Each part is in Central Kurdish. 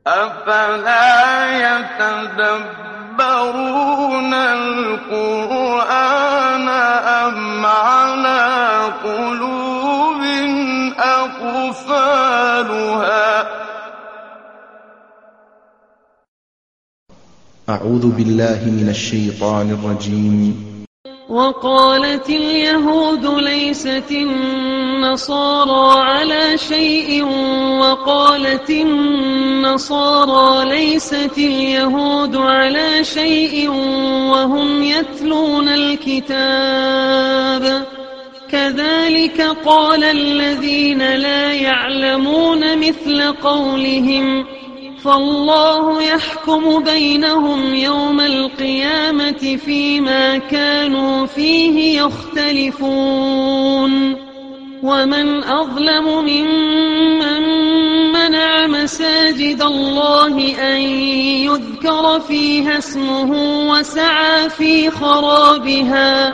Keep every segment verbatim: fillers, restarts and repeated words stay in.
أفلا يتدبرون القرآن أم على قلوب أقفالها أعوذ بالله من الشيطان الرجيم. وقالت اليهود ليست النصارى على شيء وقالت النصارى ليست اليهود على شيء وهم يتلون الكتاب كذلك قال الذين لا يعلمون مثل قولهم فالله يحكم بينهم يوم القيامة فيما كانوا فيه يختلفون ومن أظلم ممن منع مساجد الله أن يذكر فيها اسمه وسعى في خرابها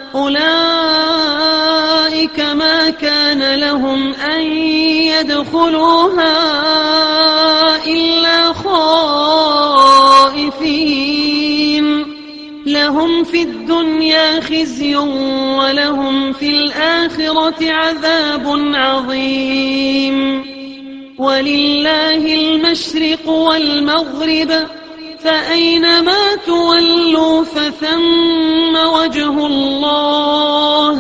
أولئك ما كان لهم أن يدخلوها إلا خائفين لهم في الدنيا خزي ولهم في الآخرة عذاب عظيم ولله المشرق والمغرب فأينما تولوا فثم وجه الله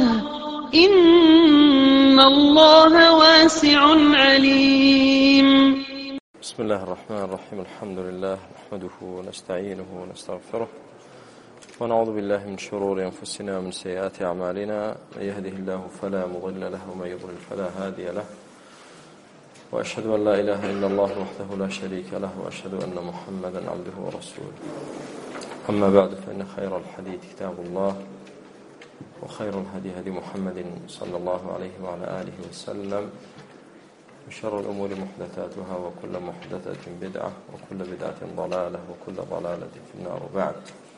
إن الله واسع عليم. بسم الله الرحمن الرحيم. الحمد لله نحمده ونستعينه ونستغفره ونعوذ بالله من شرور أنفسنا ومن سيئات أعمالنا من يهده الله فلا مضل له ومن يضلل فلا هادي له وأشهد أن لا إله إلا الله وحده لا شريك له وأشهد أن محمدا عبده ورسوله. أما بعد فإن خير الحديث كتاب الله وخير الهدي هدي محمد صلى الله عليه وعلى آله وسلم وشر الأمور محدثاتها وكل محدثة بدعة وكل بدعة ضلالة وكل ضلالة في النار. بعد.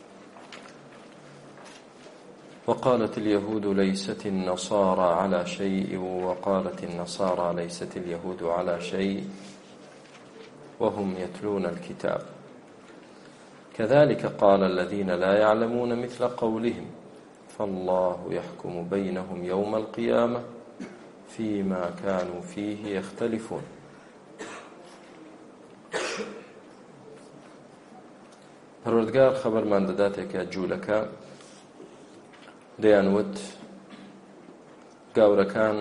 وقالت اليهود ليست النصارى على شيء وقالت النصارى ليست اليهود على شيء وهم يتلون الكتاب كذلك قال الذين لا يعلمون مثل قولهم فالله يحكم بينهم يوم القيامة فيما كانوا فيه يختلفون. پروردگار خبر من داداته که جولکا دەیانوت گاورەکان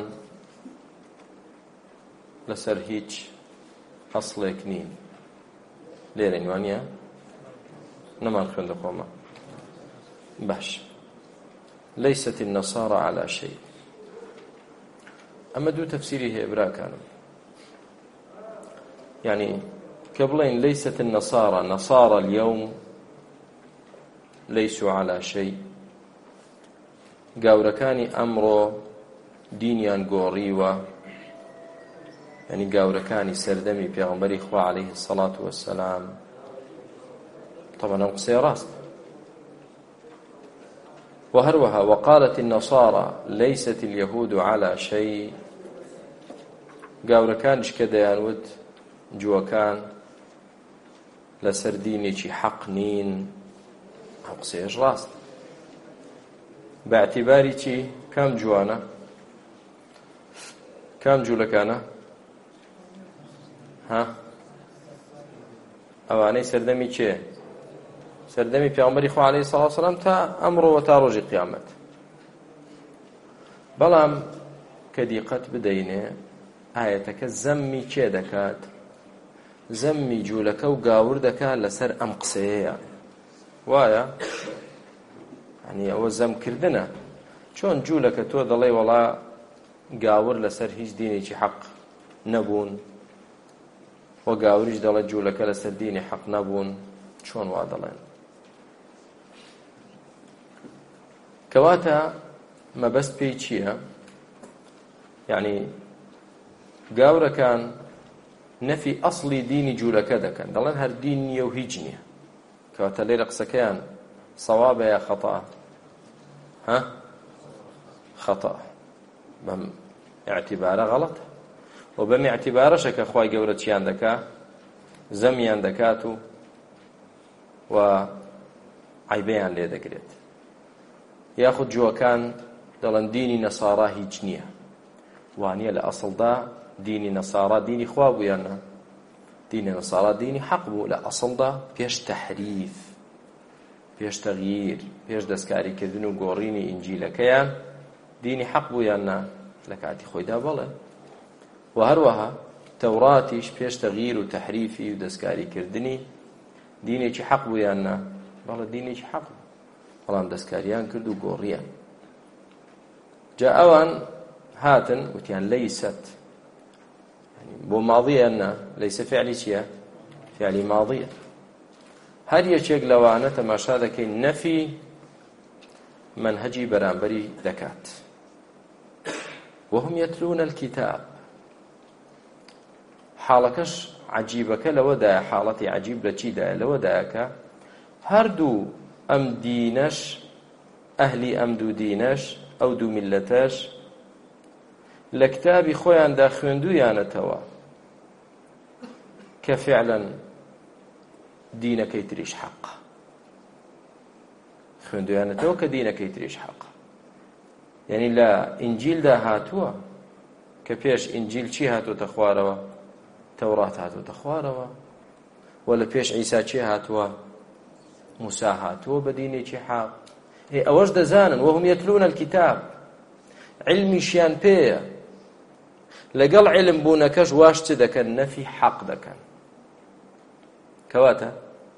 لەسەر هیچ ئەسڵێک نین. لێرە وانە نەمان خوێندە خۆمە. باش. ليست النصارى على شيء. ئەمە دوو تەفسیری هەیە براکانم. يعني كبلين ليست النصارى نصارى اليوم ليسوا على شيء. گاورەکانی ئەمڕۆ دینیان گۆڕیوە، یعنی گاورەکانی سەردەمی پێغەمبەری خوا عەلەیهی السەڵات وەسسەلام. طبعا ئەم قسەی ڕاست. وهروها وقالت النصارى ليست اليهود على شيء. گاورەکانیش کە دەیانوت جووەکان لەسەر دینێکی حەق نین، ئەم قسەیەش ڕاست. باعتباری چی؟ کام جوانە؟ کام جوولەکانە؟ ها؟ ئەوانەی سەردەمی کێ؟ سەردەمی پێغەمبەری خوا عەلەیهی سەڵات وسەلام تا ئەمڕۆوە تا ڕۆژی قیامەت. بەڵام کە دیقەت بدەینێ ئایەتەکە زەممی کێ دەکات؟ زەممی جوولەکە و گاور دەکات لەسەر ئەم قسەیەیە. وایە؟ یعنی ئەوە زەمکردنە. چۆن جوولەکە تۆ دەڵێ وەڵا گاور لەسەر هیچ دینێکی حەق نەبوون و گاوریش دەڵێ جوولەکە لەسەر دینی حەق نەبوون، چۆن وا دەڵێن؟ کەواتە مەبەست پێی چییە؟ یعنی گاورەکان نەفی ئەسڵی دینی جوولەکە دەکەن، دەڵێن هەر دین نییە و هیچ نییە. کەواتە لێرە قسەکەیان صوابە یا خەتە؟ ها؟ خەتە. بەم اعتیبارە غەڵەتە. و بەم اعتیبارەشە کە خوای گەورە چیان دەکا؟ زەمیان دەکات و و عیبەیان لێ دەگرێت. یاخود جووەکان دەڵێن دینی نەسارا هیچ نییە، وانییە لە ئەسڵدا دینی نەسارا دینی خوا بوو یان نا؟ دینی نەسارا دینی حەق بوو لە ئەسڵدا پێش تەحریف، پێش تەغییر، پێش دەستکاریکردن و گۆڕینی ئینجیلەکەیان دینی حەق بوو یان نا؟ لە کاتی خۆیدا بەڵێ. و هەروەها تەوراتیش پێش تەغییر و تەحریفی و دەستکاریکردنی دینێکی حەق بوو یان نا؟ بەڵێ دینێکی حەق بوو، بەڵام دەستکاریان کرد و گۆڕیان. جا ئەوان هاتن وتیان لەیست، بۆ ماضیە نا، لەیسە فعلی چییە؟ فعلی ماضیە. هەر یەکێک لەوانە تەماشا دەکەین نەفی منهەجی بەرامبەری دەکات. وهم يتلون الكتاب. حاڵەکەش عەجیبەکە لەوەدایە، حاڵەتی عەجیب لە چیدایە؟ لەوەدایە کە هەردوو ئەم دینەش، ئەهلی ئەم دوو دینەش، ئەو دوو میلەتەش لە کتابی خۆیاندا خوێندوویانەتەوە کە فعلاً دینەکەی تریش حەقە. خوێندویانەتەوە کە دینەکەی تریش حەقە. یعنی لە ئینجیلدا هاتووە کە پێش ئینجیل چی هاتووەتە خوارەوە؟ تەورات هاتووەتە خوارەوە. و لە پێش عیسا چی هاتووە؟ موسا هاتووە بە دینێکی حەق. ئەوەش دەزانن. وهم يتلون الكتاب، علمیشیان پێیە. لەگەڵ علم بوونەکەش واش چ دەکەن؟ نەفی حەق دەکەن. کەواتە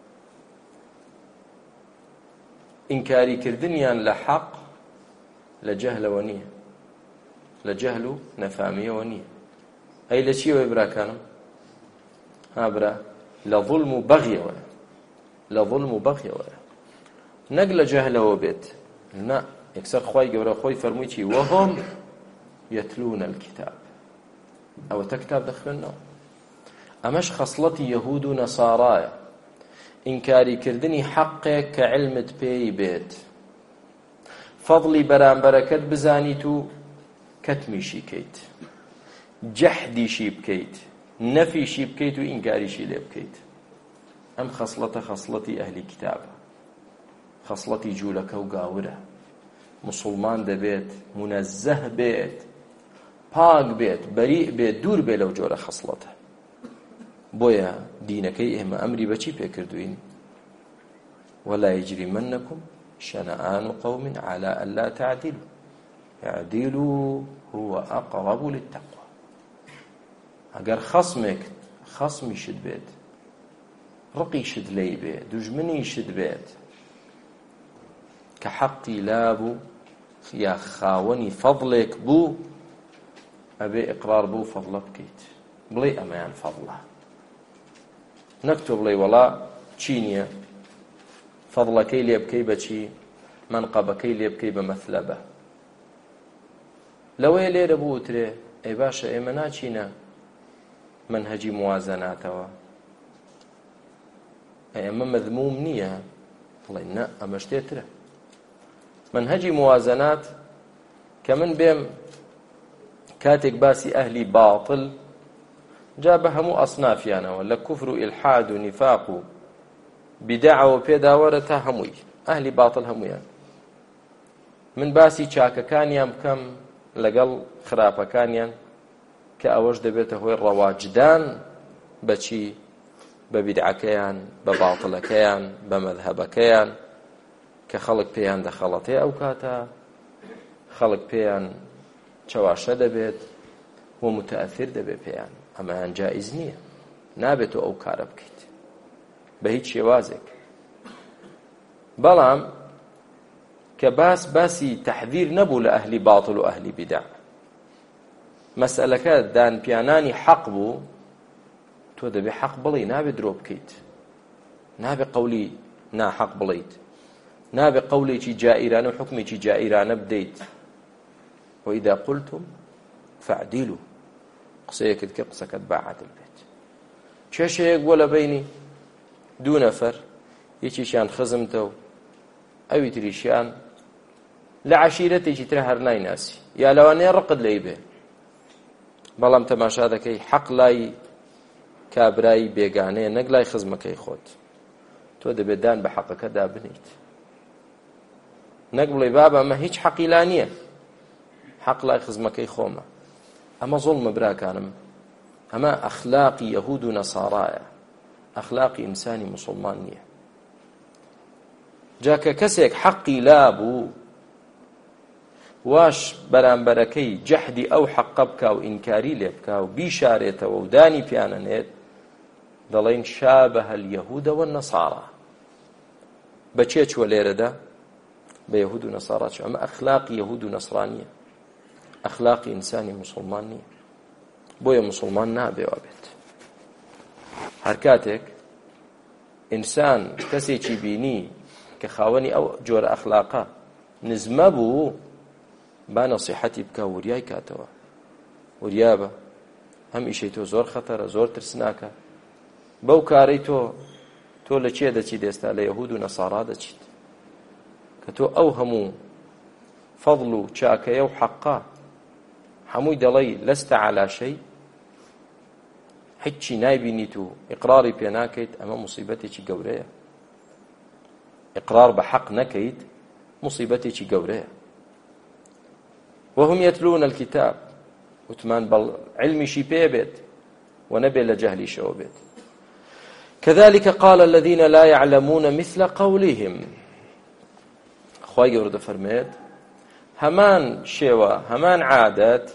ئینکاریکردنیان لە حەق لە جەهلەوە نییە، لە جەهل و نەفامیەوە نییە. ئەی لە چیەوەی براکانم؟ ها برا، لە ظولم و بەغیەوەیە، لە ظولم و بەغیەوەیە، نەک لە جەهلەوە بێت. نا، یەکسەر خوای گەورە خۆی فەرمووی چی؟ وهم يتلون الكتاب. ئەوەتە کتاب دەخوێننەوە. ئەمەش خەسڵەتی یەهود و نەسارایە، ئینکاریکردنی حەقێک کە علمت پێی بێت، فەضڵی بەرامبەرەکەت بزانیت و کەتمیشی کەیت، جەحدیشی بکەیت، نەفیشی بکەیت و ئینکاریشی لێ بکەیت. ئەم خەسڵەتە خەسڵەتی ئەهلی کتابە، خەسڵەتی جوولەکە و گاورە. موسڵمان دەبێت منەزەه بێت، پاک بێت، بەریء بێت، دوور بێت لەو جۆرە خەسڵەتە. بۆیە دینەکەی ئێمە ئەمری بەچی پێکردوین؟ ولا يجرمنكم شنآن قوم على ألا تعدلوا اعدلوا هو أقرب للتقوى. ئەگەر خەسمێک خەسمیشت بێت، ڕقیشت لێی بێت، دوژمنیشت بێت کە حەقی لابوو یا خاوەنی فەضڵێک بوو، ئەبێ ئیقرار بوو فەضڵە بکەیت، بڵێ ئەمەیان فەضڵە. نەک تۆ بڵێ وەڵا چی نییە، فەضڵەکەی لێ بکەی بەچی؟ منقەبەکەی لێ بکەی بە مەثلەبە. لەوەیە لێرە بووترێ ئەی باشە ئێمە ناچینە منهەجی موازەناتەوە، ئەمە مەذموم نییە. بڵێ نە، ئەمە شتێترە. منهەجی موازەنات کە من بێم کاتێک باسی ئەهلی باطل جا بە هەموو ئەسنافیانەوە لە کوفر و ئیلحاد و نیفاق و بیدعەوە پێداوەرە تا هەمووی ئەهلی باطل هەموویان، من باسی چاکەکانیان بکەم لەگەڵ خراپەکانیان کە ئەوەش دەبێتە هۆی ڕەواجدان بەچی؟ بە بیدعەکەیان، بە باطلەکەیان، بە مەذهەبەکەیان کە خەڵک پێیان دەخەڵەتێ ئەو کاتە، خەڵک پێیان چەواشە دەبێت و متەئەثر دەبێت پێیان. ئەمەیان جائز نییە، نابێت ئەو کارە بکەیت بە هیچ شێوازێک. بەڵام کە باس باسی تەحذیر نەبوو لە ئەهلی باطل و ئەهلی بیدع، مەسئلەکە دانپیانانی حەق بوو، تۆ دەبێ حەق بڵێ، نابێت درۆ بکەیت، نابێت قەولی ناحەق بڵێیت، نابێت قەولێکی جائیرانە و حکمێکی جائیرانە بدەیت. وإذا قلتم فاعدلوا، قسەیەکت کە قسەکەت باعادل بێت. کێشەیەک بۆ لە بەینی دوو نەفەر، یەکێکیان خزمتە و ئەوی تریشیان لە عەشیرەتێکی ترە هەر نایناسی، یا لەوانەیە ڕقت لێی بێ، بەڵام تەماشا دەکەی حەق لای کابرایی بێگانەیە نەک لای خزمەکەی خۆت تۆ دەبێت دان بە حەقەکەدا بنیت نەک بڵێ بابە ئەمە هیچ حەقی لا نییە حەق لای خزمەکەی خۆمە ئەمە زوڵمە براکانم ئەمە ئەخلاقی یەهود و نەسارایە ئەخلاقی ئینسانی موسڵمان نییە جاکە کەسێک حەقی لا بوو واش بەرامبەرەکەی جەحدی ئەو حەقە بکا و ئینکاری لێ بکا و بیشارێتەوە و دانی پیانەنێت دەڵێن شابەهە اليەهود والنەسارا بەچێ چووە لێرەدا بە یەهود و نەسارا چووە ئەمە ئەخلاقی یەهود و نەسرانیە ئەخلاقی ئینسانی موسڵمان نییە بۆیە موسڵمان نابێوا بێت هەر کاتێک ئینسان کەسێکی بینی کە خاوەنی ئەو جۆرە ئەخلاقە نزمە بوو با نەسیحەتی بکە وریای کاتەوە وریا بە هەم ئیشەی تۆ زۆر خەتەرە زۆر ترسناکە بەو کارەی تۆ تۆ لە چێ دەچیت ئێستا لە یەهود و نەسارا دەچیت کە تۆ ئەو هەموو فەضڵ و چاکەیە و حەقا هەمووی دەڵێی لەستە عەلا شەی هیچی نایبینیت و ئیقراری پێ ناکەیت ئەمە موسیبەتێکی گەورەیە ئیقرار بە حەق نەکەیت موسیبەتێکی گەورەیە وهم يتلون الكتاب وتمان بل علمي شي بيبت ونبي لجهلي شو بيت كذلك قال الذين لا يعلمون مثل قولهم خواهي يورد فرميت همان شوا همان عادات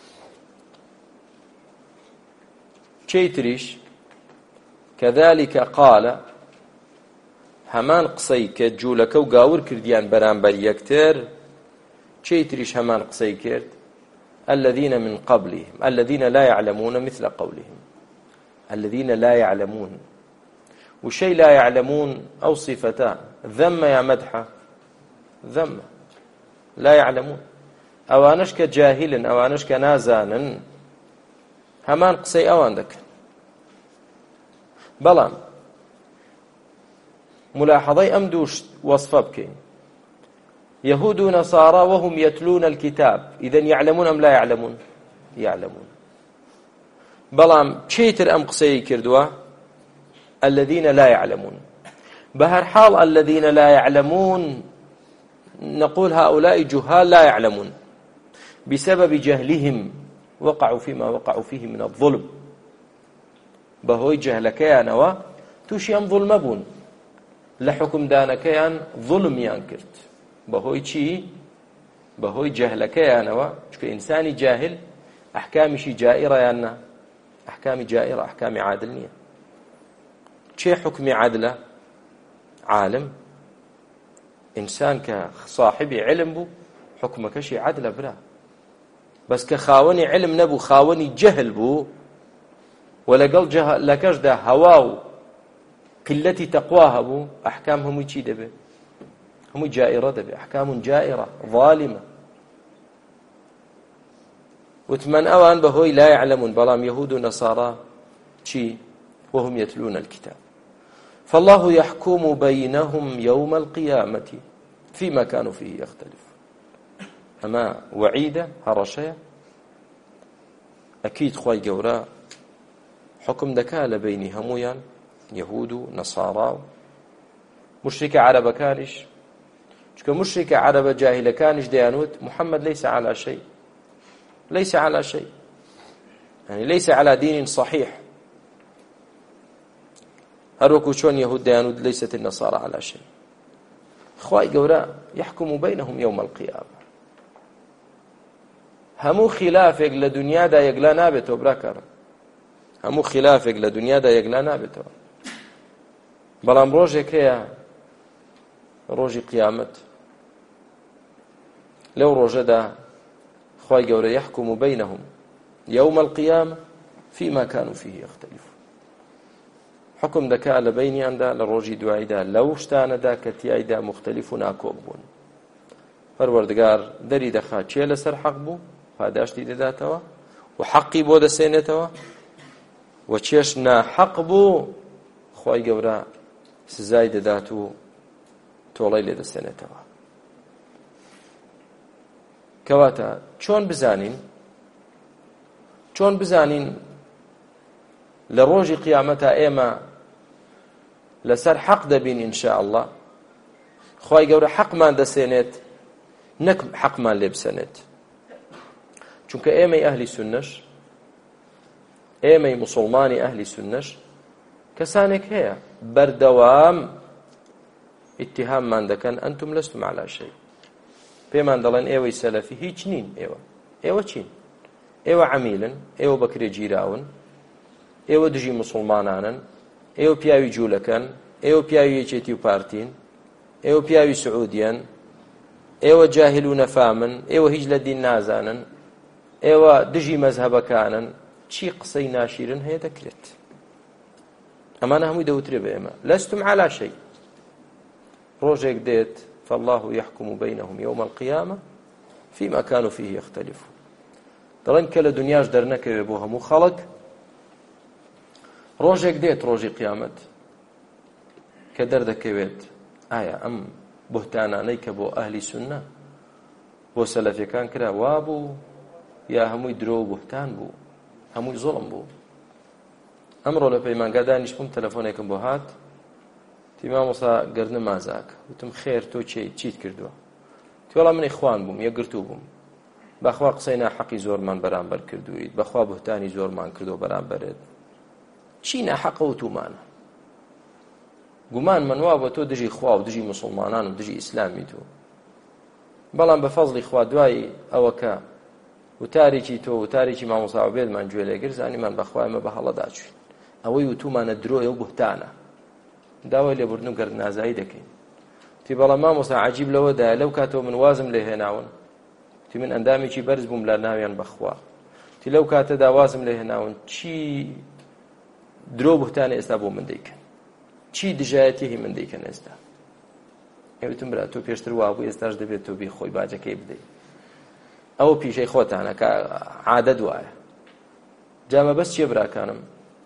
چيتريش كذلك قال همان قصي كجولك وقاور كرديان برانبر يكتر چیتریش همان قسەی کرد الذين من قبلهم الذين لا يعلمون مثل قولهم الذين لا يعلمون وشيء لا يعلمون أو صفتان ذم يا مدحة ذم لا يعلمون أوانش كجاهل أوانش كنازان همان قسەی ئەوان دەکەن بەڵام ملاحظەی ئەم دووش وەصفە بکەین يهود ونصارى وهم يتلون الكتاب إذن يعلمون أم لا يعلمون يعلمون بلام چيتر أم قصي كردوا الذين لا يعلمون بهر حال الذين لا يعلمون نقول هؤلاء جهال لا يعلمون بسبب جهلهم وقعوا فيما وقعوا فيه من الظلم بهوي جهلكيان و توشيان ظلم بون لحكم دانكيان ظلم ينكرت بەهۆی چی بەهۆی جەهلەکەیانەوە چونکە ئینسانی جاهل ئەحکامیشی جائرە یان نا ئەحکامی جائرە ئەحکامی عادل نییە چێ حکمی عادلە عالم ئینسان کە صاحبی علم بوو حکمەکەشی عادلە برا بەس کە خاوەنی علم نەبوو خاوەنی جەهل بوو و لەگەڵ جەهلەکەشدا هەوا و قلەتی تەقوا هەبوو ئەحکام هەمووی چی دەبێت هم جائرة دبي أحكام جائرة ظالمة وثمن أوان بهوي لا يعلمون بلام يهود ونصارى شي وهم يتلون الكتاب فالله يحكم بينهم يوم القيامة فيما كانوا فيه يختلفون أما وعيدة هرشية أكيد خواي جورا حكم دكال بين همويا يهود ونصارى مشرك عرب كانش چکە مشرکە عەرەبە جاهلەکانیش دەیانوت محمد ليس على شيء ليس على شيء يعني ليس على دين صحيح هەروەکو چۆن یەهود دەیانوت ليست النصارى على شيء خوای گەورە يحكم بينهم يوم القيامة هەموو خلافێک لە دنیادا یەکلا نابێتەوە براکارم هەموو خلافێک لە دنیادا یەکلا نابێتەوە بەڵام ڕۆژێک هەیە ڕۆژی قیامەت لەو ڕۆژەدا خوای گەورە يحكم بينهم يوم القيامة فيما كانوا فيه يختلفون حكم دەکا لە بەینیاندا لە ڕۆژی دواییدا لەو شتانەدا کە تیایدا مختلف و ناکۆک بوون پەروەردگار دەری دەخات چێ لەسەر حەق بوو پاداشتی دەداتەوە و حەقی بۆ دەسێنێتەوە و چێش ناحەق بوو خوای گەورە سزای دەدات و تۆڵەی لێ دەستێنێتەوە کەواتە چۆن بزانین چۆن بزانین لە ڕۆژی قیامەتە ئێمە لەسەر حەق دەبین ئینشاء الله. خوای گەورە حەقمان دەسێنێت نەک حەقمان لێ بسەنێت. چونکە ئێمەی ئەهلی سوننەش، ئێمەی موسڵمانی ئەهلی سوننەش کەسانێک هەیە بەردەوام ئیتیهاممان دەکەن ئەنتم لەستم عەلا شەی. پێمان دەڵێن ئێوەی سەلەفی هیچ نین. ئێوە ئێوە چین؟ ئێوە عەمیلن، ئێوە بەکرێ گیراون، ئێوە دژی موسڵمانانن، ئێوە پیاوی جوولەکەن، ئێوە پیاوی یەکێتی و پارتین، ئێوە پیاوی سعودیان، ئێوە جاهل و نەفامن، ئێوە هیچ لە دین نازانن، ئێوە دژی مەزهەبەکانن. چی قسەی ناشیرن هەیە دەکرێت. ئەمانە هەمووی دەوترێ بە ئێمە لەستم عەلا شەی. ڕۆژێک دێت فالله يحكم بينهم يوم القيامة فيما كانوا فيه يختلفون. دەڵێن کە لە دنیاش دەرنەکەوێ بۆ هەموو خەڵک، ڕۆژێک دێت ڕۆژی قیامەت کە دەردەکەوێت ئایا ئەم بوهتانانەی کە بۆ ئەهلی سوننە بۆ سەلەفیەکان کرا وا بوو یا هەمووی درۆ و بوهتان بوو، هەمووی زوڵم بوو. ئەمڕۆ لە پەیمانگا دانیشتم، تەلەفۆنێکم بۆ هات، تی مامۆستا گەرنە مازاکە. وتم خێر تۆ چی چیت کردووە؟ تی وەڵام منی خوان بووم، یەکگرتوو بووم، بەخوا قسەی ناحەقی زۆرمان بەرامبەر کردوویت، بەخوا بوهتانی زۆرمان کردو بەرامبەرێت. چی ناحەقە و تومانە؟ گومان من وا بە تۆ دژی خوا و دژی موسڵمانان و دژی ئیسلامی تۆ، بەڵام بە فەزڵی خوا دوای ئەوە کە وتارێکی تۆ وتارێکی مامۆستا عوبێدمان گوێ لێگر زانیمان بەخوا ئێمە بە هەڵەدا چوین. ئەوەی وتومانە درۆیە و بوهتانە، داوای لێبوردن و گەردنازایی دەکەین. تی بەڵام مامۆستا عەجیب لەوەدایە لەو کاتەوە من وازم لێ هێناون، تی من ئەندامێکی بەرز بووم لە ناویان بەخوا، تی لەو کاتەدا وازم لێ هێناون چی درۆ بوهتانە ئێستا بۆ من دەیکەن، چی دژایەتیهی من دەیکەن ئێستا. ئێوتم برا تۆ پێشتر وابوو، ئێستاش دەبێت تۆ بی خۆی باجەکەی بدەیت. ئەوە پیشەی خۆتانە کە عادەت وایە. جامە بەس چیە براکانم؟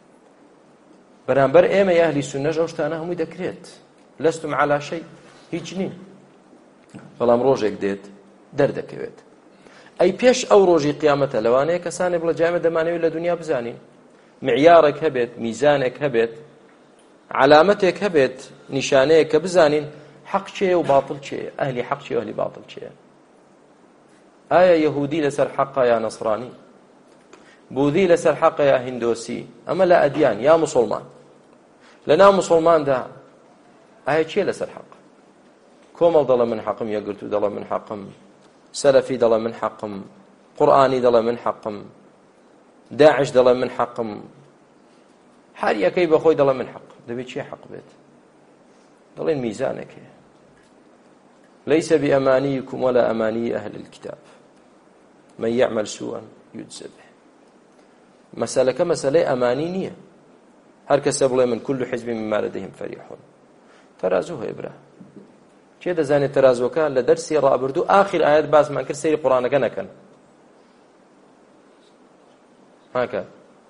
بەرامبەر ئێمە ئەهلی سوننەش ئەو شتانە هەمووی دەکرێت. لەستم عەلا شەی، هیچ نین. بەڵام ڕۆژێک دێت دەردەکەوێت. ئەی پێش ئەو ڕۆژی قیامەتە لەوانەیە کەسانێک بڵێ جامە دەمانەوێت لە دنیا بزانین، معیارێک هەبێت، میزانێک هەبێت، علامەتێک هەبێت، نیشانەیەک کە بزانین حەق چێە و باتڵ چێە، ئەهلی حەق چێ و ئەهلی باتڵ چێە. ئایا یەهودی لەسەر حەقە یا نەسڕانی؟ بوذی لەسەر حەقە یا هیندۆسی؟ ئەمە لە ئەدیان یا موسڵمان. لە ناو موسڵماندا ئایا چیە لەسەر حەق؟ کۆمەڵ دەڵە من حەقم، یەکگرتوو دەڵە من حەقم، سەلەفی دەڵە من حەقم، قورئانی دەڵە من حەقم، داعش دەڵە من حەقم، هەر یەکەی بەخۆی دەڵە من حەق. دەبێت چیە حەق بێت؟ دەڵێن میزانێک هەیە. ليس بأمانيكم ولا أماني أهل الكتاب من يعمل سوءا يجزى به. مسألة كمسألة أمانينية، هر کس بڵێ من كل حزب مما لديهم فرحون. ترازوها إبراهيم چێ دەزانێت تەرازۆکە لە دەرسی ڕابردوو ئاخر ئاەت باسمان کرد، سەیری قورئانەکە نەکەن. هاکە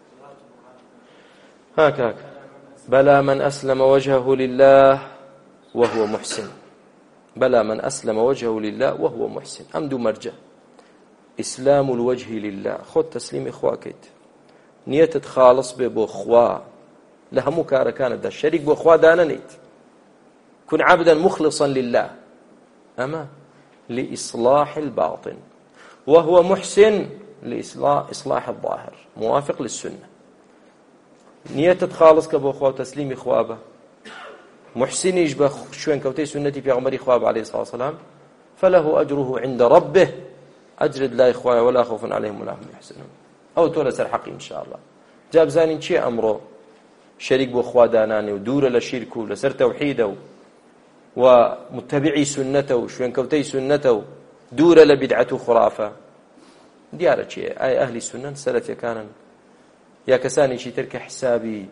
هاکە بەلا من أسلم وجهه لله وهو محسن، بلى من أسلم وجهه لله وهو محسن. أم دو مرجع إسلام الوجه لله، خود تسليم إخواكيت نيتت خالص ببو خوا لهمو كارا كانت دا الشريك بو خوا داننيت، كن عبدا مخلصا لله، أما لإصلاح الباطن، وهو محسن لإصلاح إصلاح الظاهر، موافق للسنة. نيتت خالص كبو خوا تسليم إخوابه محسنيش بشوين كوتي سنتي في عمر إخواب عليه الصلاة والسلام، فله أجره عند ربه أجرد لا إخوة ولا خوف عليهم ولا هم يحزنون. أو تولى سر حقي إن شاء الله. جاب زانين شيء أمره شريك بأخوة داناني ودور لشركه لسر توحيده ومتبعي سنته وشوين كوتي سنته دور لبدعته خرافة ديارة شيء. أي أهل السنة سلف كان يا كساني شي ترك حسابي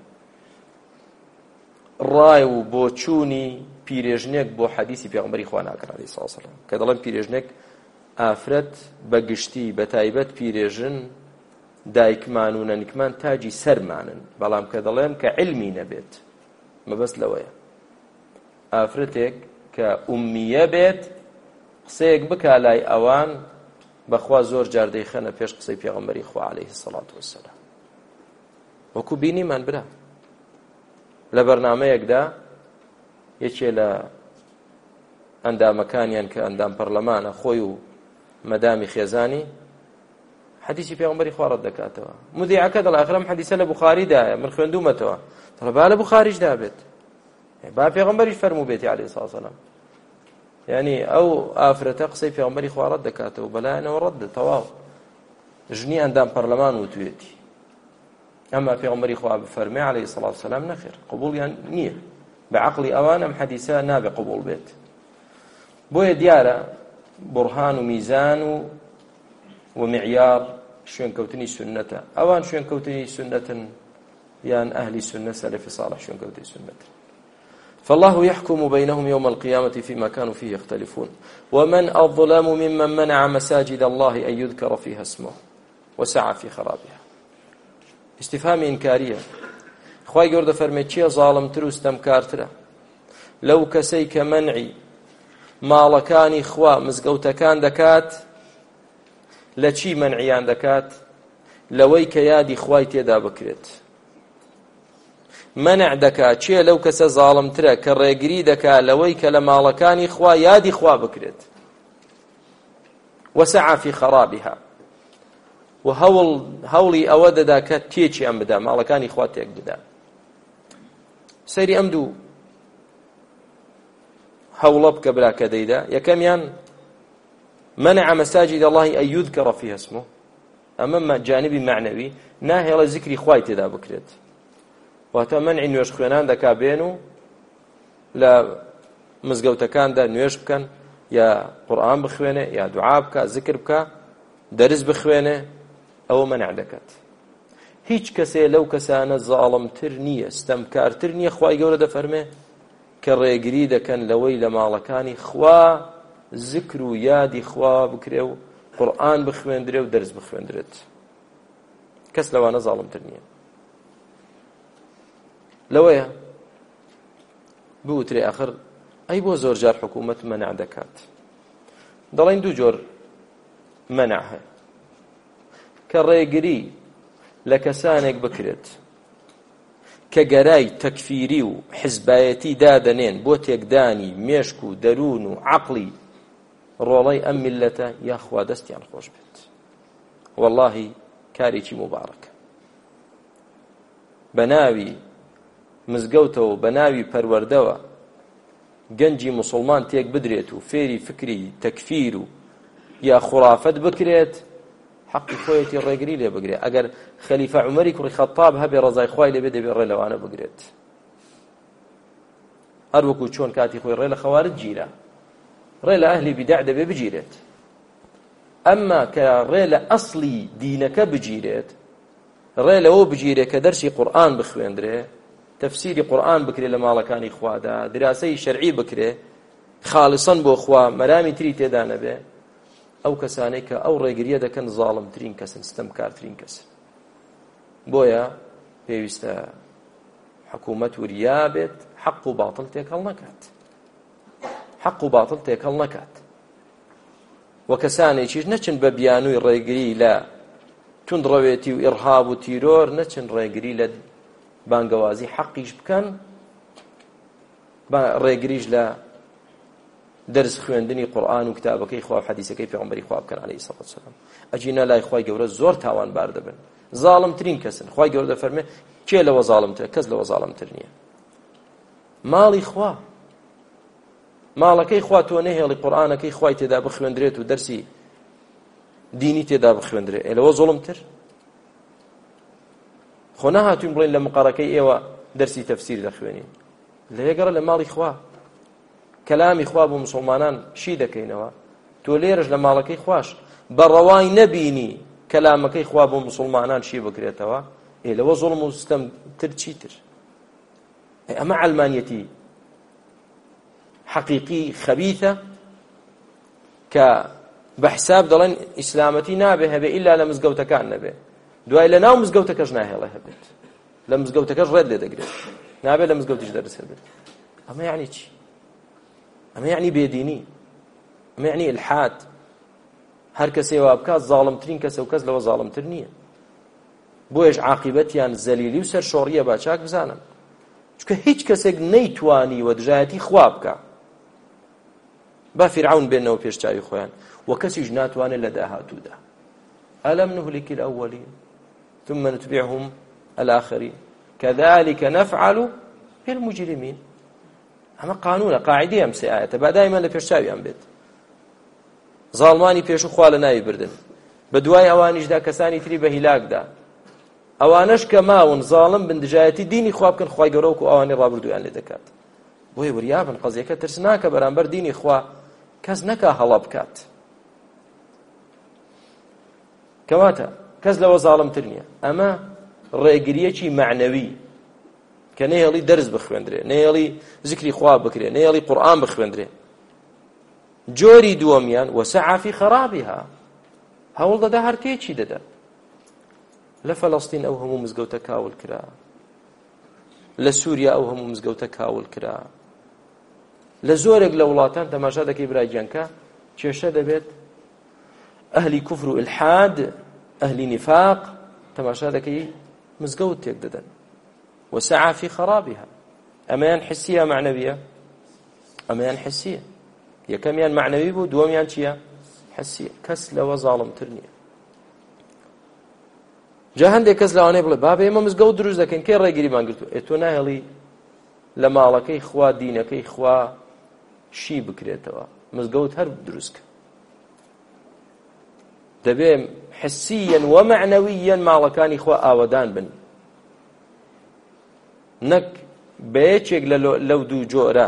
ڕای و بۆچوونی پیرێژنێک بۆ حەدیسی پێغەمبەری خوا ناکەن عەلەیهی سڵاو وسەلام، کە دەڵێن پیرێژنێک ئافرەت بەگشتی بەتایبەت پیرێژن دایکمان و نەنیکمان تاجی سەرمانن، بەڵام کە دەڵێن کە علمی نەبێت مەبەست لەوەیە. ئافرەتێک کە ئومیە بێت قسەیەک بکا لای ئەوان بەخوا زۆر جار دەیخەنە پێش قسەی پێغەمبەری خوا عەلەیهی سڵاو وسەلام. وەکو بینیمان برا لە بەرنامەیەکدا یەکێ لە ئەندامەکانیان کە ئەندام پەرلەمانە خۆی و مەدامی خێزانی حەدیثی پێغەمبەری خوا ڕەت دەکاتەوە. مودیعەکە دەڵێ ئەخرەم حەدیثە لە بوخاریدایە من خوێندوومەتەوە. دەڵێ با لە بوخاریشدا بێت، با پێغەمبەریش فەرموو بێتی عەلەیهی سڵاو وسەلام. یعنی ئەو ئافرەتە قسەی پێغەمبەری خوا ڕەت دەکاتەوە بەلایەنەوە ڕەتە تەواو. ژنی ئەندام پەرلەمان وتوێتی ئەمما پێغەمبەری خوا بفەرمێ عەلەیهی سڵاو وسەلام نەخێر قبوڵیان نییە. بەعەقڵی ئەوان ئەم حەدیثە نابێ قبوڵ بێت. بۆیە دیارە بورهان و میزان و ومعیار شوێنکەوتنی سنەتە. ئەوان شوێنکەوتنی سنەتن یان ئەهلی سنە سەلەفی صالح شوێنکەوتنی سنەتن. فالله يحكم بينهم يوم القيامة فيما كانوا فيه يختلفون ومن أظلم ممن منع مساجد الله أن يذكر فيها اسمه وسعى في خرابها. استفهام إنكارية. خواهي قرد فرمي چيا ظالم تر واستمكار تر لو كسيك منعي ماڵەکانی خوا مزگەوتەکان دەکات لە چی منعیان دەکات؟ لەوەی کە یادی خوای تێدا بکرێت. منع دەکات چێ لەو کەسە زاڵمترە کە ڕێگری دەکات لەوەی کە لە ماڵەکانی خوا یادی خوا بکرێت. وسعى في خرابها و هەوڵ هەوڵی ئەوە دەدا کە تێکی ئەم بدا ماڵەکانی خوا تێک بدا. سەیری ئەم دوو هەوڵە بکە برا کە دەیدا. یەکەمیان منع مساجد الله أن يذكر فيها اسمه. ئەمە جانبی معنەوی ناهێڵە ذکری خوای تێدا بکرێت. واتە منعی نوێژ خوێنان دەکا بێن و لە مزگەوتەکاندا نوێژ بکەن یا قورئان بخوێنێ یا دوعا بکە ذکر بکە دەرس بخوێنێ ئەوە منع دەکات. هیچ کەسێ لەو کەسانە زاڵمتر نییە ستەمکارتر نییە. خوای گەورە دەفەرمێ کە ڕێگری دەکەن لەوەی لە ماڵەکانی خوا ذکر و یادی خوا بکرێ و قورئان بخوێندرێ و دەرس بخوێندرێت. کەس لەوانە زاڵمتر نییە. لەوەیە بوترێ ئاخر ئەی بۆ زۆر جار حکوومەت مەنع دەکات. دەڵێن دوو جۆر مەنع هەیە کە ڕێگری لە کەسانێک بکرێت کە گەرای تەکفیری و حیزبایەتی دادەنێن بۆ تێکدانی مێشک و دەروون و عەقڵی ڕۆڵەی ئەم میلەتە یاخوا دەستیان خۆش بێت. وەڵڵاهی کارێکی مبارەکە. بە ناوی مزگەوتەوە بە ناوی پەروەردەوە گەنجی موسڵمان تێک بدرێت و فێری فکری تەکفیر و یا خوڕافەت بکرێت حەقی خۆیەتی ڕێگری لێ بگرێت. ئەگەر خەلیفە عومەری کوڕی خەتاب هەبێ ڕەزای خوای لێبێ دەبێ ڕێ لەوانە بگرێت. هەر وەکو چۆن کاتی خۆی ڕێ لە خەوارج گیرە ڕێ لە ئەهلی بیداع دەبێ بگیرێت. ئەمما کە ڕێ لە ئەسڵی دینەکە بگیرێت ڕێ لەوە بگیرێت کە دەرسی قورئان بخوێندرێ تەفسیری قورئان بکرێ لە ماڵەکانی خوادا دراسەی شەرعی بکرێ خاڵسەن بۆ خوا مەرامی تری تێدا نەبێ ئەو کەسانەی کە ئەو ڕێگریە دەکەن زاڵمترین کەسن ستەمکارترین کەسن. بۆیە پێویستە حکوومەت وریا بێت حەق و باتڵ تێکەڵ نەکات. حەق و باتڵ تێکەڵ نەکات و کەسانێکیش نەچن بە بیانووی ڕێگری لە توندڕەوێتی و ئیرهاب و تیرۆر نەچن ڕێگری لە بانگەوازی حەقیش بکەن ڕێگریش لە دەرس خوێندنی قورئان و کتابەکەی خوا و حەدیثەکەی پێغەمبەری خوا بکەن عەلەیهی سەڵاتو وسەلام. ئەجینە لای خوای گەورە زۆر تاوانبار دەبن زاڵمترین کەسن. خوای گەورە دەفەرمێ کێ لەوە زاڵمترە؟ کەس لەوە زاڵمتر نییە. ماڵی خوا ماڵەکەی خوا تۆ نەهێڵی قورئانەکەی خوای تێدا بخوێندرێت و دەرسی دینی تێدا بخوێندرێت لەوە زوڵمتر؟ خۆ نەهاتوین بڵێن لە مقەڕەکەی ئێوە دەرسی تەفسیر دەخوێنین لە یەگەڕە لە ماڵی خوا کەلامی خوا بۆ موسڵمانان شی دەکەینەوە. تۆ لێرەش لە ماڵەکەی خوش بەڕەوای نەبینی کەلامەکەی خوا بۆ موسڵمانان شی بکرێتەوە ئێ لەوە زوڵم و ستەمتر چیتر؟ ئەمە عەلمانیەتی حەقیقی خەبیثە کە بە حساب دەڵێن ئیسلامەتی نابێ هەبێ ئیلا لە مزگەوتەکان نەبێ دوای لە ناو مزگەوتەکەش ناهێڵە هەبێت لە مزگەوتەکەش ڕێت لێ دەگرێت نابێت لە مزگەوتیش دەرس هەبێت. ئەمە یعنی چی؟ ئەمە یعنی بێدینی ئەمە یعنی ئیلحاد. هەر کەسێ وا بکات زاڵمترین کەسە و کەس لەوە زاڵمتر نییە. بۆیش عاقبەتیان زەلیلی و سەرشۆڕیە با چاک بزانن چونکە هیچ کەسێک نەیتوانی و دژایەتی خوا بکە با فیرعون بێنەوە پێش چاوی خۆیان و کەسیش ناتوانێت لە داهاتوودا ئەلەم نهلك الأولین ثم نتبعهم الآخرين كذلك نفعل بالمجرمين ئەمە قانونە قاعدەیە ئەم سێ ئاەتە با دایما لە پێش چاویان بێت زاڵمانی پێش و خوا لە ناوی بردن بە دوای ئەوانیشدا کەسانی تری بە هیلاکدا ئەوانەش کە ماون زاڵم بن دژایەتی دینی خوا بکەن خوای گەورە وەکو ئەوانەی ڕابردوویان لێ دەکات بۆیە وریابن قەزیەکە ترس ناکە بەرامبەر دینی خوا کەس نەکا هەڵا بکات کەواتە کەس لەوە زاڵمتر نییە ئەمە ڕێگریەکی معنەوی کە نەیەڵی دەرس بخوێندرێ نەیەڵی ذکری خوا بکرێ نەیەڵی قورئان بخوێندرێ جۆری دووەمیان وەسعا فی خەرابیها هەوڵ دەدا هەر تێکی دەدا لە فەڵەستین ئەو هەموو مزگەوتە کاول کرا لە سووریا ئەو هەموو مزگەوتە کاول کرا لە زۆرێک لە وڵاتان تەماشا دەکەی برای گیانکە کێشە دەبێت ئەهلی کوفر و ئیلحاد ئەهلی نیفاق تەماشا دەکەی مزگەوت تێک دەدەن وسعى في خرابها ئەمەیان حسیە معنەویە ئەمەیان حسیە یەکەمیان معنەوی بوو دووەمیان چییە حسیە کەس لەوە زاڵمتر نییە جا هەندێک کەس لەوانەیە بڵێ بابە ئێمە مزگەوت دروست دەکەین کێ ڕێگریمان گرتووە ئێ تۆ نایەڵی لە ماڵەکەی خوا دینەکەی خوا شی بکرێتەوە مزگەوت هەر دروست کە دەبێ حسیەن و معنەویەن ماڵەکانی خوا ئاوەدان بن نەک بەیەکێک لەو دوو جۆرە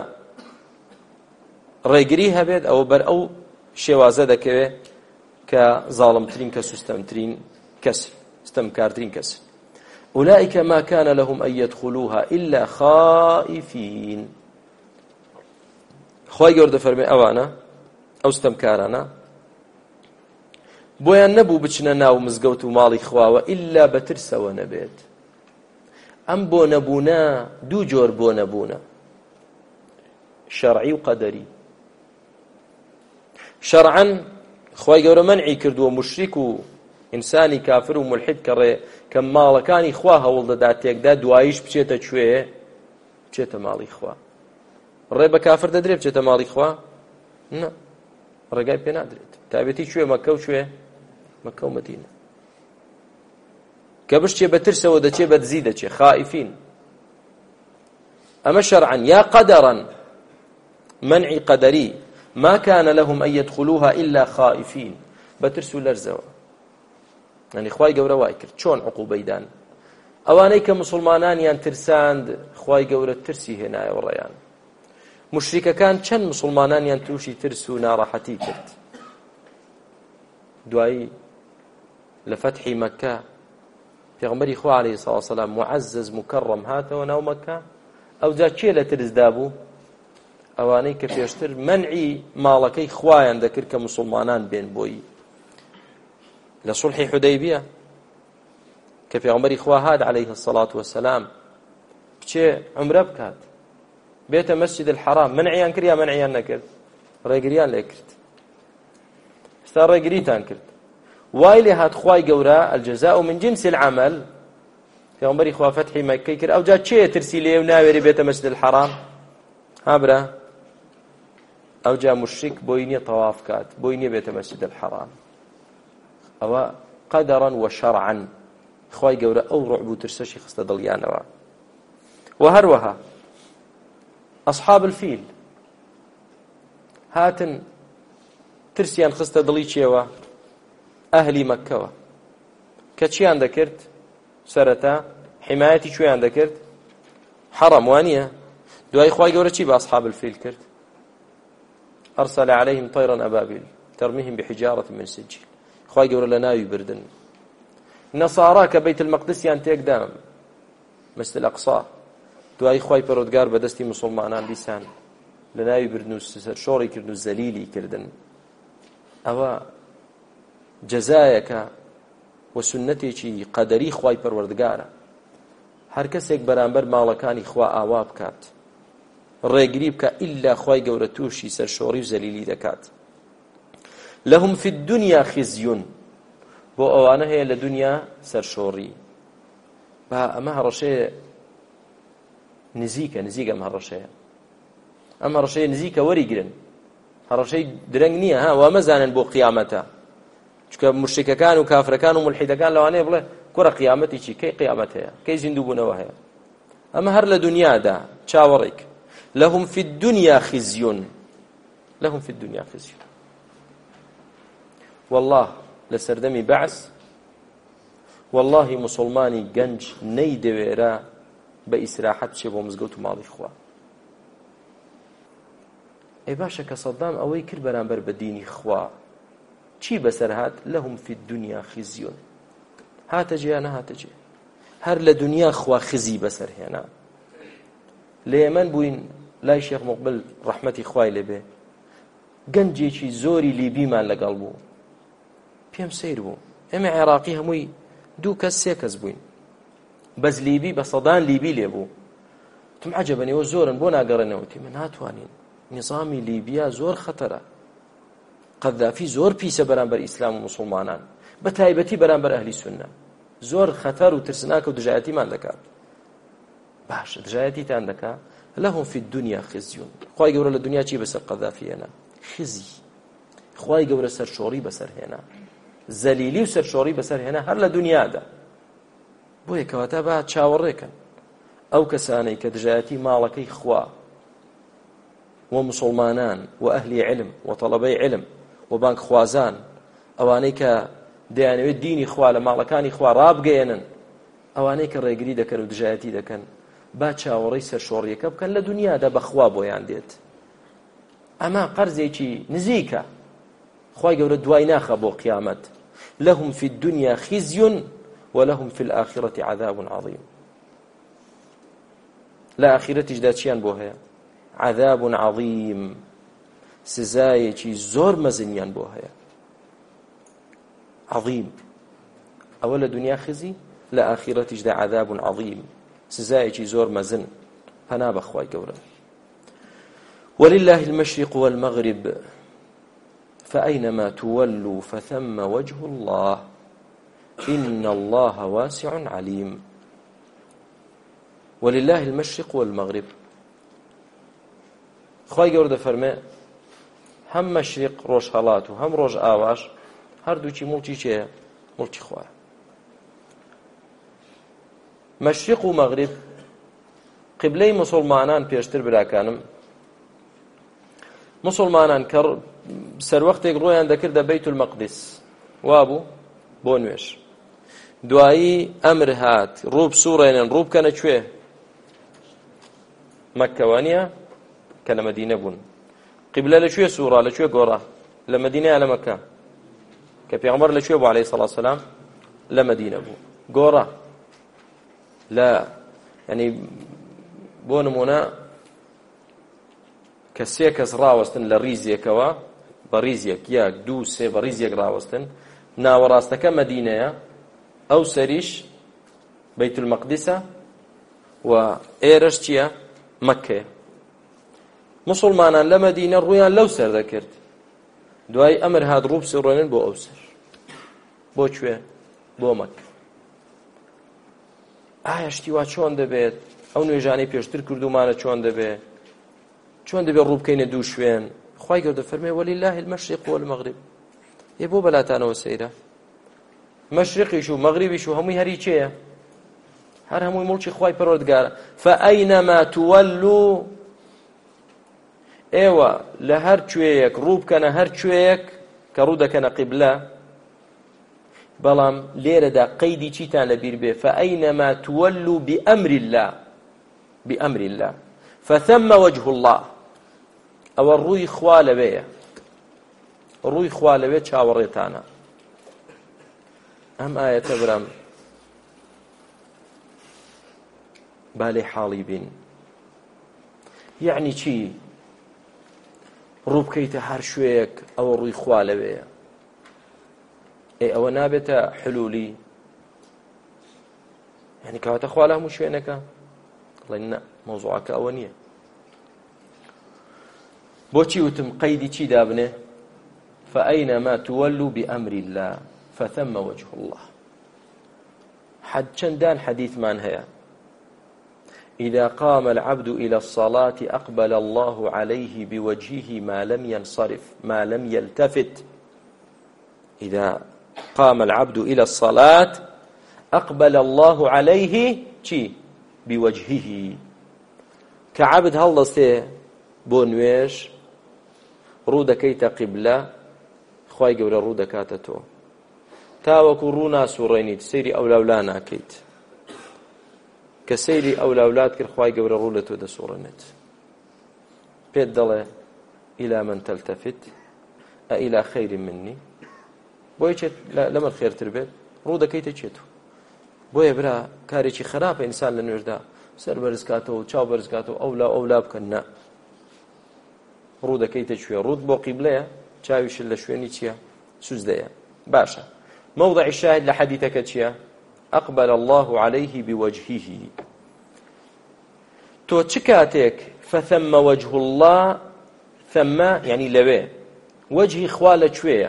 ڕێگری هەبێت ئەوە بەر ئەو شێوازە دەکەوێت کە زاڵمترین کە سوستەمترین کەس ستەمکارترین کەس أولئك ما كان لهم أن يدخلوها إلا خائفين خوای گەورە دەفەرمێ ئەوانە ئەو ستەمکارانە بۆیان نەبوو بچنە ناو مزگەوت و ماڵی خواوە ئیلا بەترسەوە نەبێت ئەم بۆ نەبوونە دوو جۆر بۆ نەبوونە شەرعی و قەدەری شەرعەن خوای گەورە مەنعی کردووە موشریک و ئینسانی کافر و مولحید کە ڕێ کە ماڵەکانی خوا هەوڵ دەدات تێکدا دواییش بچێتە کوێ بچێتە ماڵی خوا ڕێ بە کافر دەدرێت بچێتە ماڵی خوا نە ڕێگای پێ نادرێت تایبەتی کوێ مەکە و کوێ مەکە و مەدینە کە بشتێ بەترسەوە دەچێ بەدزی دەچێ خائفین ئەمە شەرعەن یا قەدەرەن منعی قەدەری ما كان لهم أن يدخلوها إلا خائفين بترسوا لرزوا يعني خواي گەورە وای کرد چۆن عقوبەیدان ئەوانەی کە مسلمانانیان ترساند خواي گەورە ترسی هێنایەوە ڕێیان مشریکەکان چەند مسلمانانیان تووشی ترس و ناڕەحەتی کرد دوایی لە فەتحی مەکە پێغەمبەری خوا عەلەیهی سەڵاتو وەسەلام معەزز مکەڕەم هاتەوە ناو مەکە ئەوجا کێ لە ترسدا بوو ئەوانەی کە پێشتر منعی ماڵەکەی خوایان دەکرد کە مسلمانان بێن بۆی لە سوڵحی حودەیبیە کە پێغەمبەری خوا هات عەلەیهی السەڵاتو وەسەلام بچێ عومرە بکات بێتە مەسجد الحەرام منعیان کرد یا منعیان نەکرد ڕێگریان لێ کرد ستا ڕێگریتان کرد وای لێ هات خوای گەورە الجەزاء من جنس العمل پێغەمبەری خوا فەتحی مەککەی کرد ئەوجا چێ ترسی لێ و ناوێری بێتە مەسجد الحەرام ها برا ئەوجا مشریک بۆی نییە تەواف کات بۆی نییە بێتە مەسجد الحەرام ئەوە قەدەرەن و شەرعەن خوای گەورە ئەو ڕوعب و ترسەشی خستە دڵیانەوە و هەروەها ئەصحاب الفیل هاتن ترسیان خستە دڵی چێوە ئەهلی مەککەوە کە چیان دەکرد سەرەتا حیمایەتی کوێیان دەکرد حەڕەم وانییە دوای خوای گەورە چی بە ئەصحاب الفیل کرد ئەرسەل عەلەیهیم طەیرەن ئەبابیل تەرمیهم بحیجارة من سجیل خوای گەورە لە ناوی بردن نەسارا کە بەیت المەقدسیان تێکدا مەسجد الئەقسا دوای خوای پەروەردگار بەدەستی مسلمانان دیسان لە ناوی بردن و سەرشۆڕی کردن و زەلیلی کردن ئەوە جەزایەکە و سنەتێکی قەدەری خوای پەروەردگارە هەر کەسێک بەرامبەر ماڵەکانی خوا ئاوا بکات ڕێگری بکە ئیلا خوای گەورە تووشی سەرشۆڕی و زەلیلی دەکات لهم في الدنيا خزي بۆ ئەوانە هەیە لە دنیا سەرشۆڕی با ئەمە هەڕەشەیە نزیکە نزیک ئەم هەڕەشەیە ئەم هەڕەشەیە نزیکە وەریگرن هەڕەشەی درەنگ نییە ها وا مەزانن بۆ قیامەتە چونکە موشریکەکان و کافرەکان و مولحیدەکان لەوانەیە بڵێ کوڕە قیامەتی چی کەی قیامەت هەیە کەی زیندوو بوونەوە هەیە ئەمە هەر لە دنیادا چاوەڕێک لەهم فی الدنیا خزیون لەهم فی الدنیا خزیون والله لەسەردەمی بەعس واللهی مسلمانی گەنج نەیدەوێرە بە ئیسراحەت بچێ بۆ مزگەوت و ماڵی خوا ئەی باشە کە سەدام ئەوەی کرد بەرامبەر بە دینی خوا چی بەسەر هات لەهم فی الدنیا خزیون هاتە جێ یان نەهاتە جێ هەر لە دنیا خوا خزی بەسەر هێنا لە یەمەن بووین لای شێخ مقبل ڕەحمەتی خوای لێبێ گەنجێکی زۆری لیبیمان لەگەڵ بوو پێم سەیر بوو ئێمە عێراقی هەمووی دوو کەس سێ کەس بووین بەس لیبی بە سەدان لیبی لێ بوو تم عەجەبەنەوە زۆرن بۆ ناگەڕێنەوەتی من ناتوانین نظامی لیبیا زۆر خەتەرە قەذافی زۆر پیسە بەرامبەر ئیسلام و مسلمانان بە تایبەتی بەرامبەر ئەهلی سونە زۆر خەتەر و ترسناکە و دژایەتیمان دەکات باشە دژایەتیتان دەکات لەهم فی الدنیا خزیون خوای گەورە لە دنیا چی بەسەر قەذافی هێنا خزی خوای گەورە سەرشۆڕی بەسەر هێنا زەلیلی و سەرشۆڕی بەسەر هێنا هەر لە دنیادا بۆیە کەواتە با چاوەڕێکن ئەو کەسانەی کە دژایەتی ماڵەکەی خوا و مسلمانان و ئەهلی علم و تەڵەبەی علم و بانک خوازان ئەوانەی کە دەیانەوێت دینی خوا لە ماڵەکانی خوا ڕابگەێنن ئەوانەی کە ڕێگری دەکەن و دژایەتی دەکەن با چاوەڕێی سەرشۆڕیەکە بکەن لە دنیادا بەخوا بۆیان دێت ئەمە قەرزێکی نزیکە خوای گەورە دوای ناخە بۆ قیامەت لەهم فی الدنیا خزی ولهم في الآخرة عذاب عظيم لا آخرتش دا چیان بۆ هەیە عذاب عظيم سزایەکی زۆر مەزنیان بۆ هەیە عظيم ئەوە لە دنیا خزی لە ئاخرەتیش دا عذاب عظيم سزایەکی زۆر مەزن پەنا بەخوای گەورە ولله المشرق والمغرب فأينما تولوا فثم وجه الله إن الله واسع عليم ولله المشرق والمغرب خوای گەورە دەفەرمێ هەم مەشریق ڕۆژ هەڵات و هەم ڕۆژ ئاواش هەردووکی موڵکی چێە موڵکی خوایە مەشریق و مەغریب قیبلەی مسلمانان پێشتر براکانم مسلمانان کە سەروەختێک ڕۆیان دەکردە بەیت المەقدس وابوو بۆ نوێش دوایی ئەمر هات ڕوو بسوڕێنن ڕوو بکەنە کوێ مەککەوانیە کە لە مەدینە بوون قیبلە لەکوێ سوورا لەکوێ گۆڕا لە مەدینەیە لە مەککە کە پێغەمبەر لەکوێ بوو عەلەیهی سەڵاتو وسەلام لە مەدینە بوو گۆڕا لە یعنی بۆ نمونە کە سێ کەس ڕاوەستن لە ڕیزێکەوە بە ڕیزێک یەک دوو سێ بە ڕیزێک ڕاوەستن ناوەڕاستەکە مەدینەیە ئەو سەریش بەیت المەقدسە و ئێرەش چییە مەککەیە مسلمانان لە مەدینە ڕوویان لەو سەر دەکرد دوای ئەمر هات ڕوو بسوڕێنن بۆ ئەو سەر بۆ کوێ بۆ مەککە ئایا شتی وا چۆن دەبێت ئەو نوێژانەی پێشتر کردومانە چۆن دەبێت چۆن دەبێت ڕوو بکەینە دوو شوێن خوای گەورە دەفەرمێ ولله المشرق والمغرب ێ بۆ بەلاتانەوە سەیرە مەشرقیش و مەغریبیش و هەمووی هەری چێیە هەر هەمووی موڵکی خوای پەروەردگارە فەئەینەما توەلوا ئێوە لە هەر کوێیەک ڕوو بکەنە هەر کوێیەک کە ڕوو دەکەنە قیبلە بەڵام لێرەدا قەیدی چیتان لەبیر بێ فەئەینەما توەلوا بئەمر الله بئەمر الله فثم وجه الله ئەوە ڕووی خوا لەوەیە ڕووی خوا لەوێ چاوەڕێتانە ئەم ئاەتە برام با لێ حاڵی بین یعنی چی ڕوو بکەیتە هەر شوێیەک ئەوە ڕووی خوا لەوەیە ئێ ئەوە نابێتە حلولی یعنی کەواتە خوا لە هەموو شوێنەکە دڵێن نە مەوزوعەکە ئەوە نییە بۆچی وتم قەیدی چی دابنێ فأينما تولوا بأمر الله فثم وجه الله حد چندان حديثمان هيا إذا قام العبد إلى الصلاة أقبل الله عليه بوجهه ما لم ينصرف ما لم يلتفت إذا قام العبد إلى الصلاة أقبل الله عليه چی بوجهه كعبد هل سي بونويش رودا كيتا قبلة خواي قورا رودا كاتتو تاوكو رونا سورينيت سيري أولاولانا كيت كسيري أولاولات كر خواي قورا رولتو دا سورينيت بيت دله إلى من تلتفت أإلى خير مني بويشت لما الخير تربيت رودا كيتا چيتو بۆیە برا کارێکی خراپە ئینسان لە نوێژدا سەر بەرزکاتەوە چاو بەرزکاتەوە ئەولا ئەولا بکەن نە ڕوو دەکەیتە کوێ ڕوود بۆ قیبلەیە چاویشت لە شوێنی چییە سوزدەیە باشە مەوضعی شاهد لە حەدیثەکە چییە أقبل الله عليه بوجهه تۆ چ کاتێک فثم وجه الله ثم يعني لەوێ وجهی خوا لەکوێیە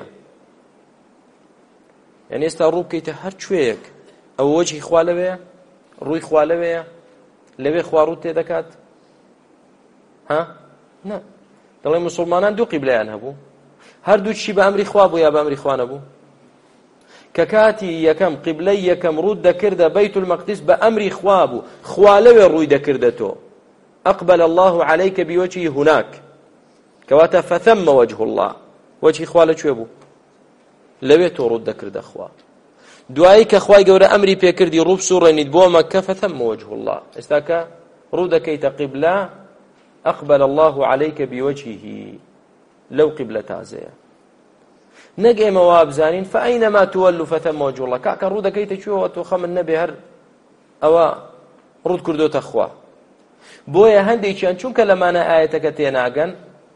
يعني ئێستا ڕوو بکەیتە هەر کوێیەک ئەو وجهی خوا لەوەیە ڕووی خوا لەوەیە لەوێ خوا ڕوو تێدەکات ها نا دەڵێ موسڵمانان دوو قیبلەیان هەبوو هەردوو چی بە ئەمری خوا بوو یا بە ئەمری خوا نەبوو کە کاتی یەکەم قیبلەی یەکەم ڕوو دەکردە بەیت المەقدس بە ئەمری خوا بوو خوا لەوێ ڕووی دەکردەتەوە أقبل الله عليك بوجهه هناك كواتا فثم وجه الله وجهی خوا لەکوێ بوو لەوێ تۆ ڕوو دەکردە خوا دوایی کە خوای گەورە ئەمری پێکردی ڕوو بسوڕێنیت بۆ مەکە فثم وجه الله ئێستا کە ڕوو دەکەیتە قیبلە أقبل الله عليك بوجهه لەو قیبلە تازەیە نەک ئێمە وا بزانین فأينما تولوا فثم وجه الله کاکە ڕوو دەکەیتە کوێوە تۆ خەمت نەبێ هەر ئەوە ڕووت کردۆتە خوا بۆیە هەندێکیان چونکە لەمانە ئاەتەکە تێناگەن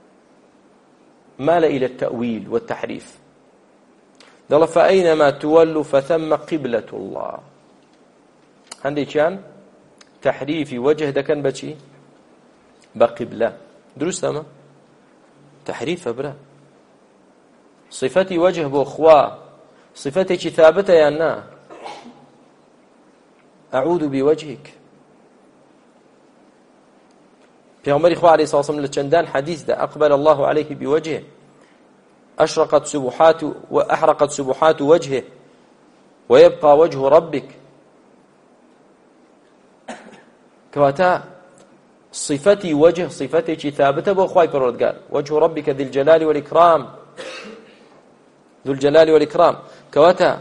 مال إلى التأويل والتحريف دڵ فأينما تولوا فثم قبلة الله هەندێکیان تحريفی وجه دەکەن بەچی بە قبلە دروستەمە تحريفە برا صفەتی وجه بۆ خوا صفەتێکی ثابتە یان نا أعوذ بوجهك پیغمبری خوا علیه الصلاة والسلام لە چەندان حەدیثدا أقبل الله عليه بوجهه أشرقت سبحات وأحرقت سبحات وجهه ويبقى وجه ربك كواتا صفتي وجه صفتي ثابتة بأخواي پروردگار وجه ربك ذي الجلال والإكرام ذو الجلال والإكرام كواتا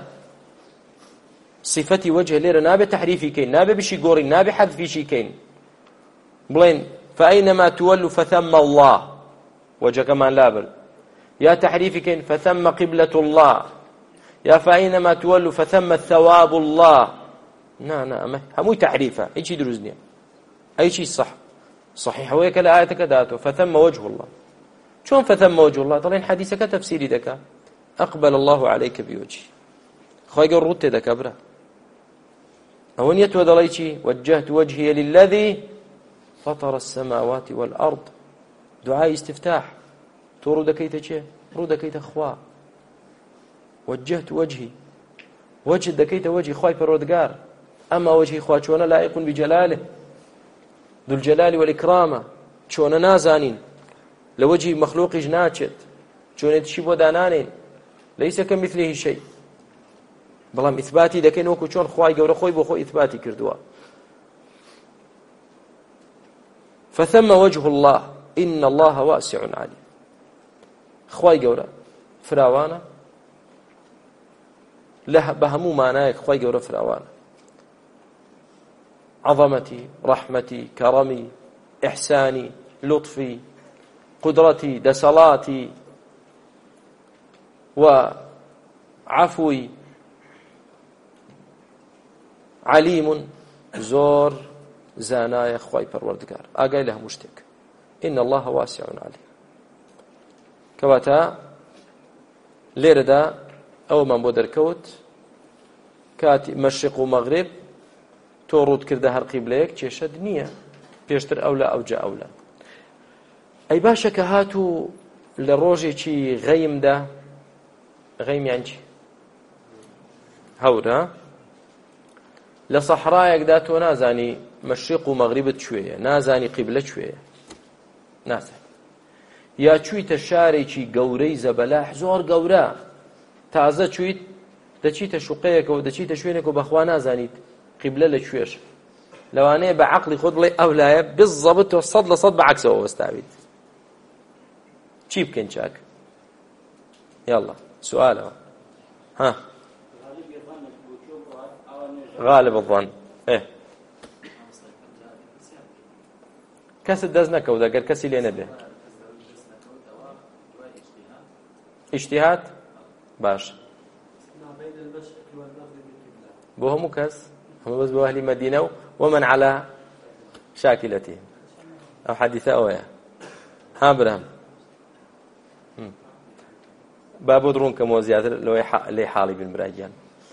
صفتي وجه ليرة نابي تحريفي كين نابي بشي قوري نابي حذفي شي كين بلين فأينما تولوا فثم الله وجه كمان لابل يا تحريفي كين فثم قبلة الله يا فأينما تولوا فثم الثواب الله نا نا همو تحريفه اي شيء دروزني اي شيء صح صحيح ويك الآية كداته فثم وجه الله شلون فثم وجه الله طلعين حديثك تفسيري دكا أقبل الله عليك بوجهي خواهي قول روت دكا برا أون يتوى دليشي وجهت وجهي للذي فطر السماوات والأرض دعاء استفتاح تو دكيت شيء رودكيت خوا وجهت وجهي وجه دكيت وجهي خواي پروردگار اما وجهي خوا چونه لائق بجلاله ذو الجلال والإكرام چونه نازانين لوجهي مخلوق جناچت چونه تشي بو دانانين ليس كمثله شيء بلام اثباتي دكين وكو چون خواي گور خوي بو خو اثباتي كردوا فثم وجه الله إن الله واسع عليم خواي گەورە فراوانە لە بە هەموو مانایەک خواي گەورە فراوانە عظمتي رحمتي كرمي إحساني لطفي قدرتي دەسەڵاتی وعفوي عليم زۆر زانایە خواي پەروەردگار ئاگای لە هەموو شتێک إن الله واسع عليم كواتا ليردا أو من بودر كوت كاتي مشرق ومغرب تورود كرده هر قبليك تشد نية بيشتر أولا أو جاء أولا أي باشا كهاتو لروجي چي غيم دا غيم يعني هورا لە سەحرایەکدا تۆ نازانی مەشریق و مەغریبت کوێیە، نازانی قیبلە کوێیە، نازانی. یا چوویتە شارێکی گەورەی زەبەلاح زۆر گەورە، تازە چوویت دەچیتە شوقەیەکەوە دەچیتە شوێنێکەوە بەخوا نازانیت قیبلە لە کوێش، لەوانەیە بە عەقڵی خۆت بڵێ ئەو لایە بالضەبط تۆ سەد لە سەد بەعەکسەوە وەستاویت. چی بکەین چاک؟ یاڵڵا سوالەوە. ها غالب الظن ايه کەست دەست نەکەوت ئەگەر کەسی لێ نەبێ. ئیجتیهاد باش بۆ هەموو کەس، هەموو بەس بۆ ئەهلی مەدینە و ومن على شاكلتهم. ئەو حەدیثە ئەوەیە. ها برام با بۆ دڕون کەمەوە زیاتر لەوەی لێ حاڵی بن براگیان.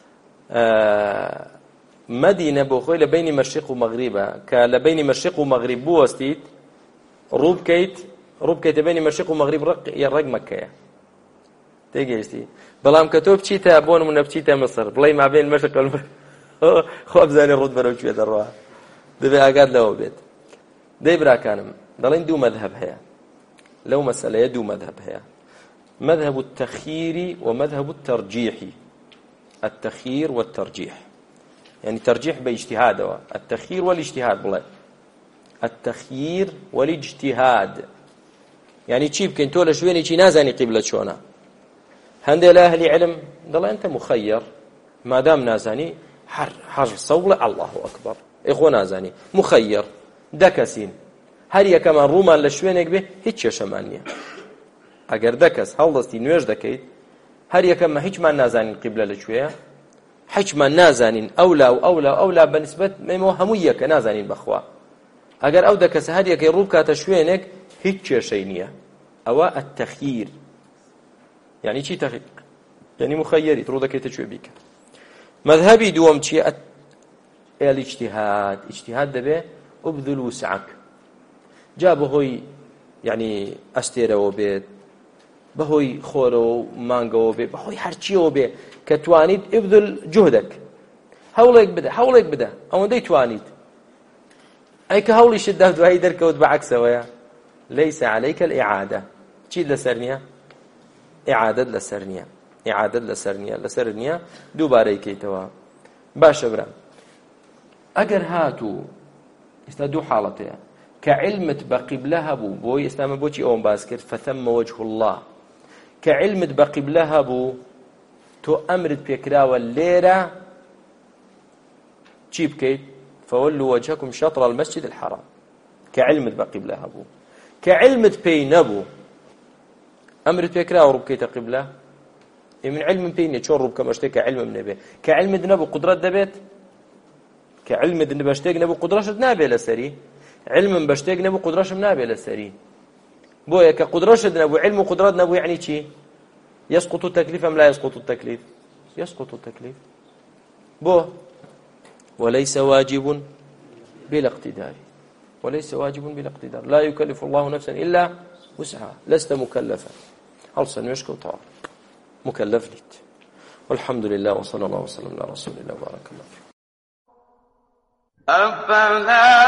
مدینە بۆ خۆی لە بینی مەشریق و مەغریبە، کە لە بینی مەشریق و مەغریب بوەستیت ڕوو بکەیت ڕوو بکەیتە بینی مەشریق و مەغریب ڕێک مەککەیە، تێگەیشتی. بەڵام کە تۆ بچیتە بۆ نمونە بچیتە مەسر بڵێ مابین مەشریق و خۆ بزانێ ڕووت بەرەو کوێ دەڕوا، دەبێ ئاگات لەوە بێت. دەی براکانم دەڵێن دوو مەذهب هەیە لەو مەسەلەیە، دوو مەذهب هەیە، مذهب التخيير ومذهب الترجيح. التخيير والترجيح يعني ترجيح باجتهاد، التخيير والاجتهاد بلا التخيير والاجتهاد يعني چی بکەین تۆ لە شوێنێکی نازانی قیبلە چۆنە، هەندێک لە ئەهلی علم دەڵێن ئەنتە مخەیر مادام نازانی هەر هەر سەوڵە الله ئەکبەر ئێخۆ نازانی مخەیر دەکەسین هەر یەکەمان ڕوومان لە شوێنێک بێ هیچ کێشەمان نییە. ئەگەر دەکەس هەڵدەستی نوێژ دەکەیت هەر یەکەمە هیچمان نازانین قیبلە لەکوێیە، هیچمان نازانین ئەولا و ئەولا و ئەولا بەنسبەت مێمەوە هەموو یەکە نازانین بەخوا. ئەگەر ئەو دەکەسە هەر یەکەی ڕوو بکاتە شوێنێک هیچ کێشەی نییە. ئەوە التەخییر یعنی چی تەخییر؟ یعنی مخەیەریت ڕوو دەکەیتە کوێ بیکە. مەذهبی دووەم چییە؟ الاجتهاد. اجتهاد دەبێ ئوبذل وسعک، جا بەهۆی یعنی ئەستێرەوە بێت، بەهۆی خۆرەوە و مانگەوە بێ، بەهۆی هەرچیەوە بێ کە توانیت ئبذل جهدك، هەوڵێک بدە هەوڵێک بدە ئەوەندەی توانیت. ئەی کە هەوڵیشت دا دوایی دەرکەوت بەعەکسەوەیە لەیس عەلەیکە الئیعادە، چیت لەسەر نییە؟ ئیعادەت لەسەر نییە، ئیعادەت لەسەر نییە، لەسەر نییە دووبارە یکەیتەوە. باشە برام، ئەگەر هاتوو ئێستا دوو حاڵەتەیە کە علمت بە قیبلە هەبوو، بۆی ئێستامە بۆچی ئەوم باس کرد فەثەمە وەجه الله، کە علمت بە قیبلە هەبوو تۆ ئەمرت پێکراوە لێرە چی بکەیت؟ فەوەلوا وەجهەکم شەطر المەسجد الحەرام، کە علمت بە قیبلە هەبوو. کە علمت پێی نەبوو ئەمرت پێکراوە ڕوو بکەیتە قیبلە؟ من علمم پێی نییە چۆن ڕوو بکەمە شتێک کە علمم نەبێ. کە علمت نەبوو قودرەت دەبێت؟ کە علمت بە شتێک نەبوو قودرەشت نابێ لەسەری. علمم بە شتێک نەبوو قودرەشم نابێ لەسەری. بۆیە کە قودرەشت نەبوو علم و قودرەت نەبوو یعنی چی؟ يسقط التكليف أم لا يسقط التكليف؟ يسقط التكليف. بو وليس واجب بلا اقتدار، وليس واجب بلا اقتدار، لا يكلف الله نفسا إلا وسعها، لست مكلفا هل سنوشك وطار مكلف لت. والحمد لله وصلى الله وسلم على رسول الله وبارك الله فيه. أفلا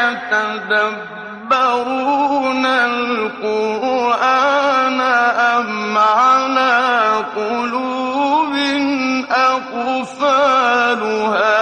يتدبرون القرآن أم على قلوب أقفالها